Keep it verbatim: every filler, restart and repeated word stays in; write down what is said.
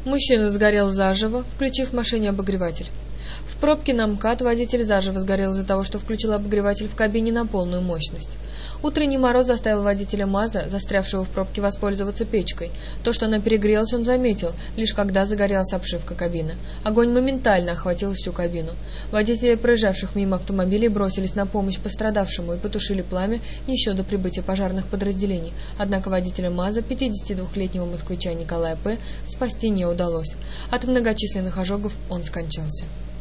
Мужчина сгорел заживо, включив в машине обогреватель. В пробке на МКАД водитель заживо сгорел из-за того, что включил обогреватель в кабине на полную мощность. Утренний мороз заставил водителя МАЗа, застрявшего в пробке, воспользоваться печкой. То, что она перегрелась, он заметил, лишь когда загорелась обшивка кабины. Огонь моментально охватил всю кабину. Водители проезжавших мимо автомобилей бросились на помощь пострадавшему и потушили пламя еще до прибытия пожарных подразделений. Однако водителя МАЗа, пятидесятидвухлетнего москвича Николая П., спасти не удалось. От многочисленных ожогов он скончался.